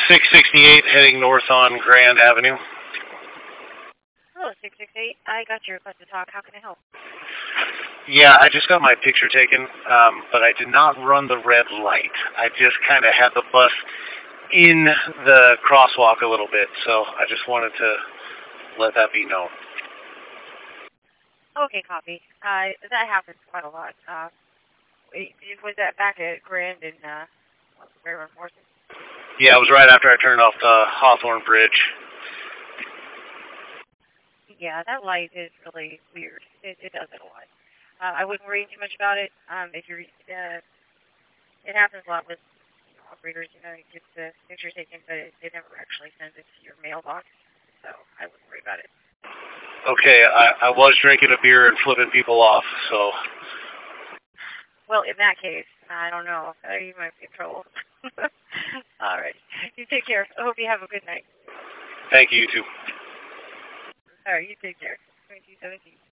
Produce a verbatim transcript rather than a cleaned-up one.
six sixty-eight heading north on Grand Avenue. Hello, six six eight. I got your request to talk. How can I help? Yeah, I just got my picture taken, um, but I did not run the red light. I just kind of had the bus in the crosswalk a little bit, so I just wanted to let that be known. Okay, copy. Uh, that happens quite a lot. Uh, it, it was that back at Grand and, uh, Railroad Forces? Yeah, it was right after I turned off the Hawthorne Bridge. Yeah, that light is really weird. It, it does it a lot. Uh, I wouldn't worry too much about it. Um, if you're, uh, it happens a lot with operators, you know, you get the picture taken, but it, it never actually sends it to your mailbox, so I wouldn't worry about it. Okay, I, I was drinking a beer and flipping people off, so... Well, in that case, I don't know. Uh, you might be in trouble. All right. You take care. I hope you have a good night. Thank you, you too. All right, you take care. twenty seventeen.